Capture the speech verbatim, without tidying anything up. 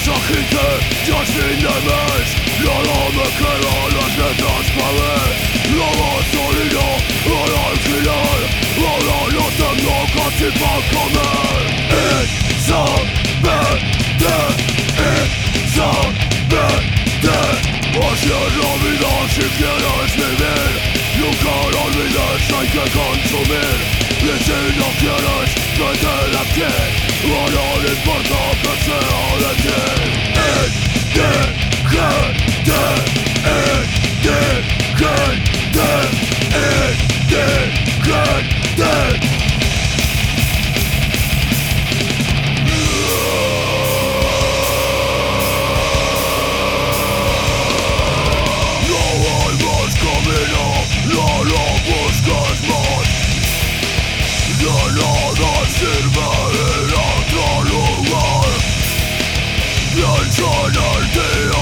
gente ya es fin de mes. Nada me queda, las letras pagué. La gasolina al alquiler. Ahora no tengo casi pa' comer. Exactamente, exactamente. Así es la vida si quieres vivir. Nunca lo olvides, hay que consumir. Y si no quieres, métele aquí. Ahora no importa que sea de ti. Indigente, indigente, indigente. Sirve ir a otro lugar. Piensa en el día